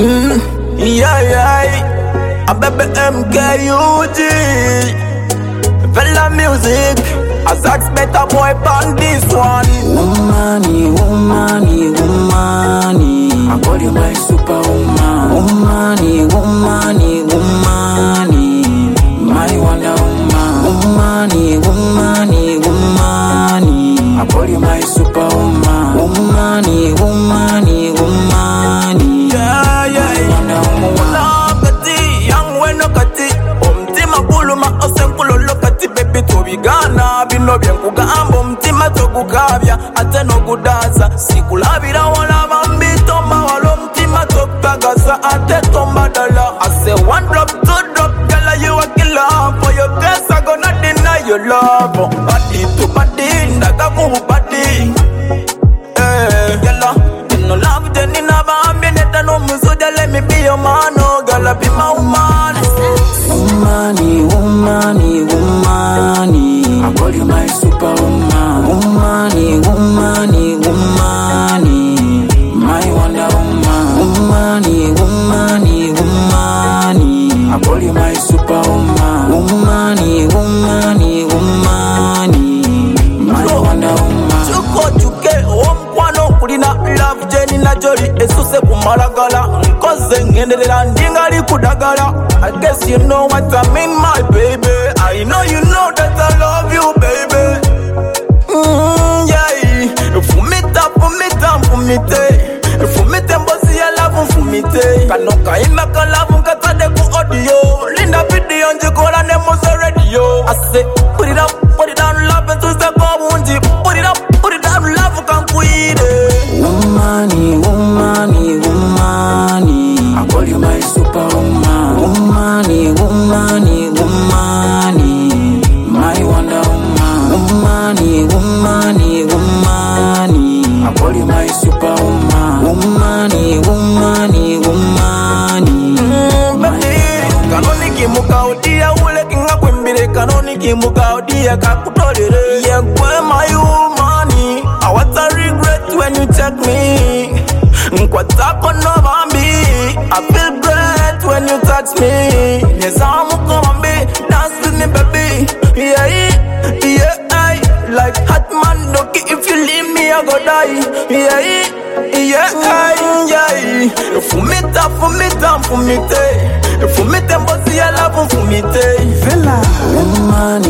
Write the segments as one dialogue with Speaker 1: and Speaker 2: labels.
Speaker 1: Yeah. A baby MKUG. Fella music. As expect a boy on this one.
Speaker 2: Woman, I call you my superwoman. Woman, my wonder woman. Woman, I call you my superwoman. Woman,
Speaker 1: Wala kati, young when no kati. Mtima bulu ma osenkulo lokati. Baby to bigana, bino bien kugambo. Mtima to kukavya, ate no kudaza. Sikulabira wala mambito mawalo. Mtima to kagasa, ate tomba dala. I say 1 drop, 2 drop, girl you a killer. For your best I gonna deny your love. Body to body, ndaga kubu body. Girl, you no love then in a bambi. Neta no musuja, let me be your man. Oh girl, be my woman.
Speaker 2: Woman, I call you my superwoman. Woman, my wonder woman. Woman, I call you my superwoman. Woman, my wonder woman.
Speaker 1: Chuke, omkwano kulina love Jenny na Jory esuse kumalagala nkoze ngenderera ndingali kudagala. I guess you know what I mean, my baby. I know you know that I love you, baby. Yeah. Fumite mbosi ya love fumite. Kanoka imeka love nkatade ku audio. Linda video njikola ne mozo radio. I say put it down, love and to step up unji. Put it down, love can quit it.
Speaker 2: Woman, I call you my superwoman. Woman, my wonder woman. Woman, I call you my superwoman.
Speaker 1: Kanoni kimuka udia ule kinga kwembire. Kanoni kimuka udia kakutolere. Yeah, kwe my woman. I want to regret when you check me. Nkwatako no bambi. I feel great when you touch me. Yes, I'm coming, dance with me, baby. Yeah. Like hot man, doki, if you leave me, I go die. Yeah. Fumite, mbosi ya love, fumite.
Speaker 2: Woman,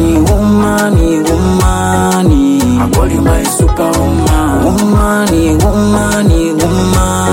Speaker 2: I call you my superwoman. Woman,